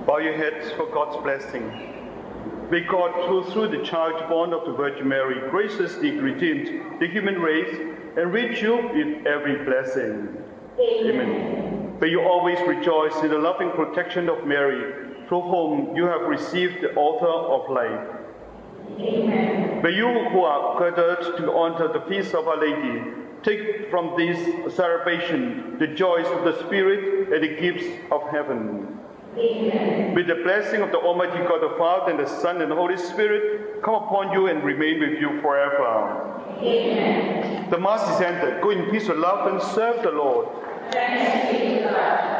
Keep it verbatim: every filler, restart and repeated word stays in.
Bow your heads for God's blessing. May God, who through the child born of the Virgin Mary graciously redeemed the human race, enrich you with every blessing. Amen. Amen. May you always rejoice in the loving protection of Mary, through whom you have received the author of life. Amen. May you who are gathered to honor the feast of Our Lady, take from this celebration the joys of the Spirit and the gifts of heaven. Amen. May the blessing of the Almighty God, the Father, and the Son, and the Holy Spirit come upon you and remain with you forever. Amen. The Mass is ended. Go in peace to love and serve the Lord. Thanks be to God.